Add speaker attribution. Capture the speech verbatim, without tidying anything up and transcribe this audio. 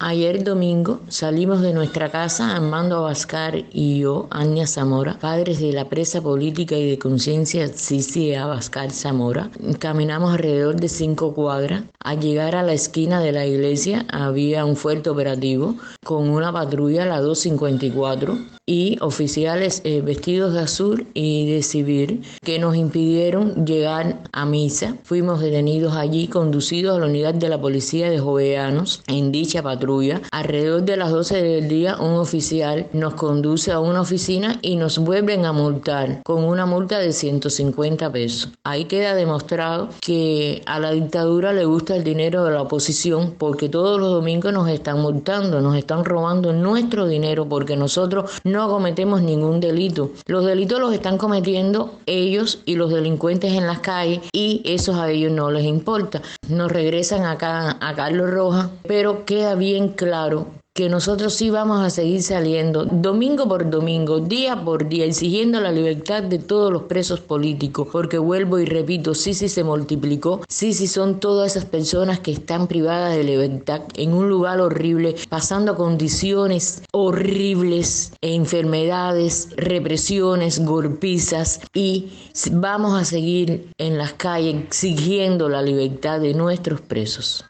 Speaker 1: Ayer domingo salimos de nuestra casa Armando Abascal y yo, Ania Zamora, padres de la presa política y de conciencia Sisi Abascal Zamora. Caminamos alrededor de cinco cuadras. Al llegar a la esquina de la iglesia había un fuerte operativo con una patrulla, la doscientos cincuenta y cuatro, y oficiales eh, vestidos de azul y de civil que nos impidieron llegar a misa. Fuimos detenidos allí, conducidos a la unidad de la policía de Jovellanos en dicha patrulla. Alrededor de las doce del día, un oficial nos conduce a una oficina y nos vuelven a multar con una multa de ciento cincuenta pesos. Ahí queda demostrado que a la dictadura le gusta el dinero de la oposición, porque todos los domingos nos están multando, nos están robando nuestro dinero porque nosotros no cometemos ningún delito. Los delitos los están cometiendo ellos y los delincuentes en las calles, y eso a ellos no les importa. Nos regresan acá a Carlos Rojas, pero queda bien claro que nosotros sí vamos a seguir saliendo domingo por domingo, día por día, exigiendo la libertad de todos los presos políticos, porque vuelvo y repito, Sisi se multiplicó, Sisi son todas esas personas que están privadas de libertad en un lugar horrible, pasando condiciones horribles, enfermedades, represiones, golpizas, y vamos a seguir en las calles exigiendo la libertad de nuestros presos.